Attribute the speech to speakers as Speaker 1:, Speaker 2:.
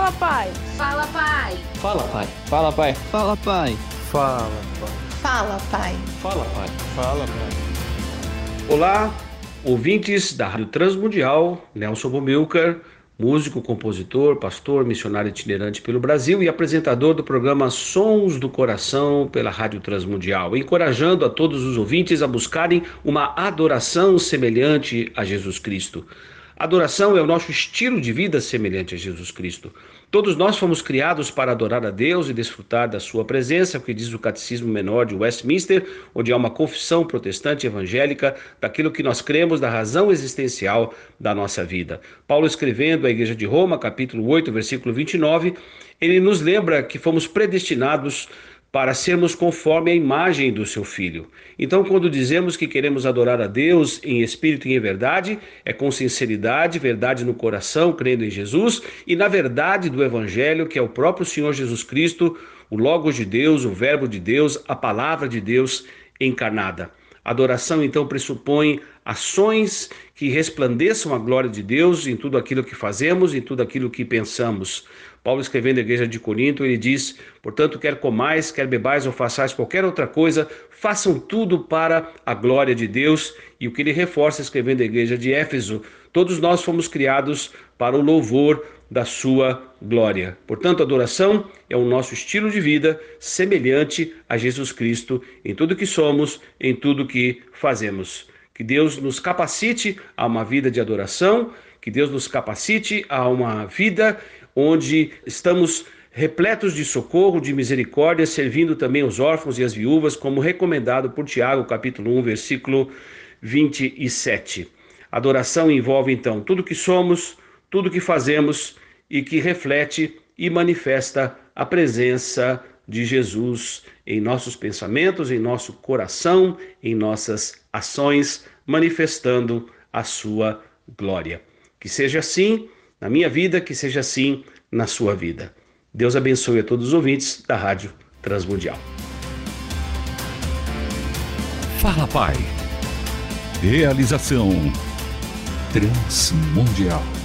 Speaker 1: Fala, pai.
Speaker 2: Fala, pai.
Speaker 3: Fala, pai. Fala, pai.
Speaker 4: Fala, pai.
Speaker 5: Fala, pai.
Speaker 6: Fala, pai.
Speaker 3: Fala, pai.
Speaker 5: Fala, pai.
Speaker 7: Olá, ouvintes da Rádio Transmundial, Nelson Bomilcar, músico, compositor, pastor, missionário itinerante pelo Brasil e apresentador do programa Sons do Coração pela Rádio Transmundial, encorajando a todos os ouvintes a buscarem uma adoração semelhante a Jesus Cristo. Adoração é o nosso estilo de vida semelhante a Jesus Cristo. Todos nós fomos criados para adorar a Deus e desfrutar da sua presença, o que diz o Catecismo Menor de Westminster, onde há uma confissão protestante evangélica daquilo que nós cremos, da razão existencial da nossa vida. Paulo, escrevendo à Igreja de Roma, capítulo 8, versículo 29, ele nos lembra que fomos predestinados para sermos conforme a imagem do seu Filho. Então, quando dizemos que queremos adorar a Deus em espírito e em verdade, é com sinceridade, verdade no coração, crendo em Jesus, e na verdade do Evangelho, que é o próprio Senhor Jesus Cristo, o Logos de Deus, o Verbo de Deus, a Palavra de Deus encarnada. Adoração, então, pressupõe ações que resplandeçam a glória de Deus em tudo aquilo que fazemos, em tudo aquilo que pensamos. Paulo, escrevendo à igreja de Corinto, ele diz: portanto, quer comais, quer bebais ou façais qualquer outra coisa, façam tudo para a glória de Deus. E o que ele reforça, escrevendo à igreja de Éfeso: todos nós fomos criados para o louvor da sua glória. Portanto, a adoração é o nosso estilo de vida semelhante a Jesus Cristo em tudo que somos, em tudo que fazemos. Que Deus nos capacite a uma vida de adoração, que Deus nos capacite a uma vida onde estamos repletos de socorro, de misericórdia, servindo também os órfãos e as viúvas, como recomendado por Tiago, capítulo 1, versículo 27. Adoração envolve, então, tudo que somos, tudo que fazemos e que reflete e manifesta a presença de Jesus em nossos pensamentos, em nosso coração, em nossas ações, manifestando a sua glória. Que seja assim na minha vida, que seja assim na sua vida. Deus abençoe a todos os ouvintes da Rádio Transmundial.
Speaker 8: Fala, pai. Realização Transmundial.